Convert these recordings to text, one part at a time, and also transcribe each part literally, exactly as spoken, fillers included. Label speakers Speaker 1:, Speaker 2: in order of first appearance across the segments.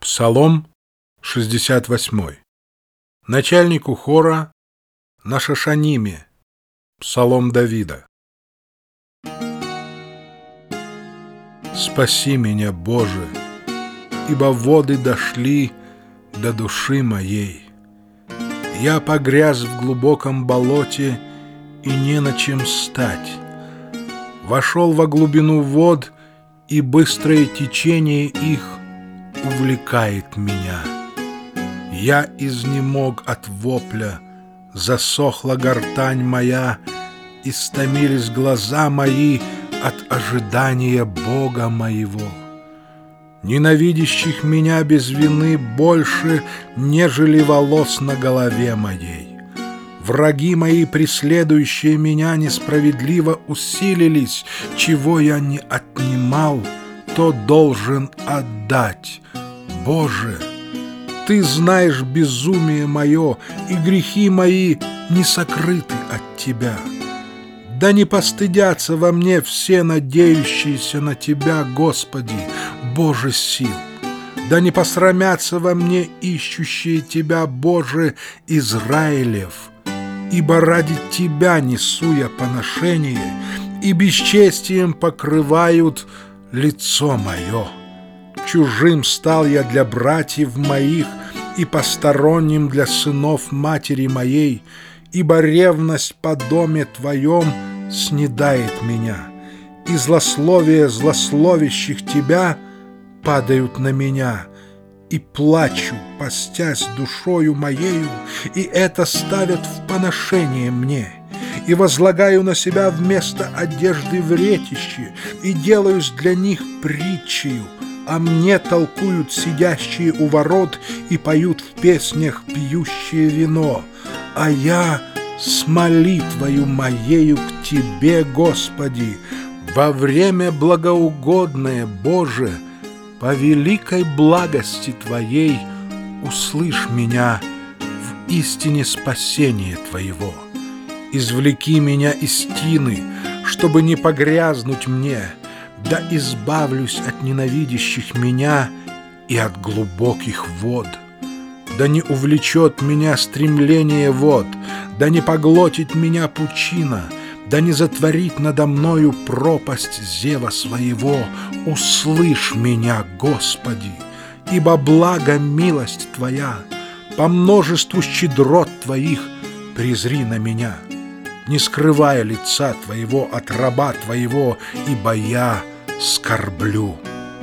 Speaker 1: Псалом шестьдесят восьмой. Начальнику хора на Шашаниме. Псалом Давида. Спаси меня, Боже, ибо воды дошли до души моей. Я погряз в глубоком болоте, и не на чем стать. Вошел во глубину вод, и быстрое течение их увлекает меня. Я изнемог от вопля, засохла гортань моя, истомились глаза мои от ожидания Бога моего. Ненавидящих меня без вины больше, нежели волос на голове моей. Враги мои, преследующие меня несправедливо, усилились, чего я не отнимал, то должен отдать. Боже, Ты знаешь безумие мое, и грехи мои не сокрыты от Тебя. Да не постыдятся во мне все надеющиеся на Тебя, Господи, Боже сил. Да не посрамятся во мне ищущие Тебя, Боже, Израилев. Ибо ради Тебя несу я поношение, и бесчестием покрывают лицо мое. Чужим стал я для братьев моих и посторонним для сынов матери моей, ибо ревность по доме Твоем снедает меня, и злословие злословящих Тебя падают на меня, и плачу, постясь душою моею, и это ставят в поношение мне. И возлагаю на себя вместо одежды вретище, и делаюсь для них притчею, а мне толкуют сидящие у ворот и поют в песнях пьющее вино. А я с молитвою моею к Тебе, Господи, во время благоугодное, Боже, по великой благости Твоей услышь меня в истине спасения Твоего. Извлеки меня из тины, чтобы не погрязнуть мне, да избавлюсь от ненавидящих меня и от глубоких вод. Да не увлечет меня стремление вод, да не поглотит меня пучина, да не затворит надо мною пропасть зева своего. Услышь меня, Господи, ибо благо милость Твоя, по множеству щедрот Твоих презри на меня. Не скрывая лица Твоего от раба Твоего, ибо я скорблю.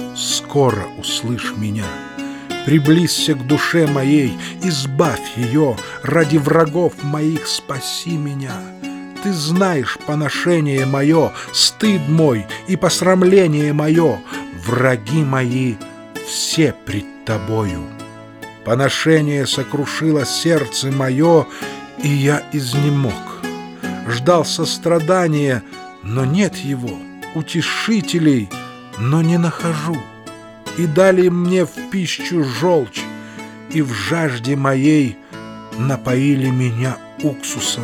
Speaker 1: Скоро услышь меня. Приблизься к душе моей, избавь ее, ради врагов моих спаси меня. Ты знаешь поношение мое, стыд мой и посрамление мое, враги мои все пред Тобою. Поношение сокрушило сердце мое, и я изнемог. Ждал сострадания, но нет его, утешителей, но не нахожу. И дали мне в пищу желчь, и в жажде моей напоили меня уксусом.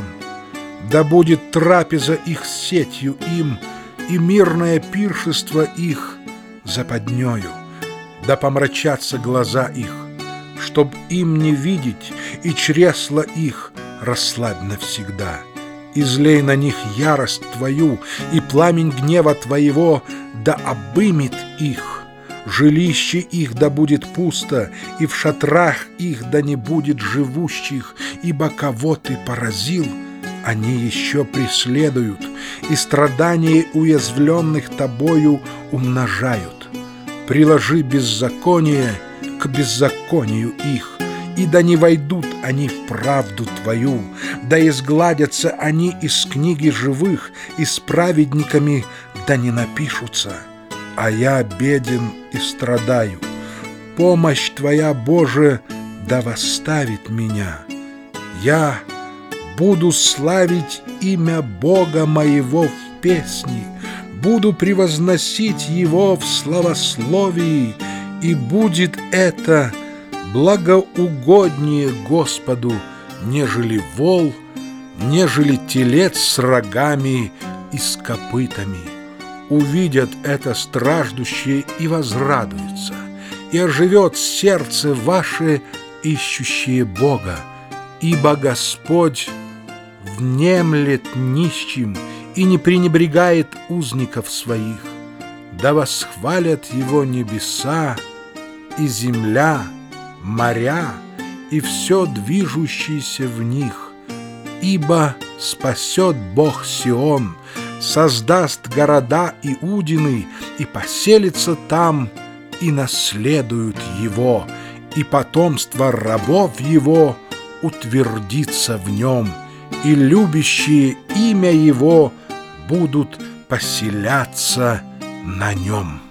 Speaker 1: Да будет трапеза их сетью им, и мирное пиршество их западнею. Да помрачатся глаза их, чтоб им не видеть, и чресла их расслабь навсегда. Излей на них ярость Твою, и пламень гнева Твоего да обымет их. Жилище их да будет пусто, и в шатрах их да не будет живущих, ибо кого Ты поразил, они еще преследуют, и страдания уязвленных Тобою умножают. Приложи беззаконие к беззаконию их, и да не войдут они в правду Твою, да изгладятся они из книги живых, и с праведниками да не напишутся. А я беден и страдаю. Помощь Твоя, Боже, да восставит меня. Я буду славить имя Бога моего в песне, буду превозносить Его в славословии, и будет это благоугоднее Господу, нежели вол, нежели телец с рогами и с копытами. Увидят это страждущие и возрадуются, и оживет сердце ваше, ищущее Бога, ибо Господь внемлет нищим и не пренебрегает узников своих. Да восхвалят Его небеса и земля, моря и все движущееся в них, ибо спасет Бог Сион, создаст города Иудины и поселится там, и наследуют его, и потомство рабов его утвердится в нем, и любящие имя его будут поселяться на нем.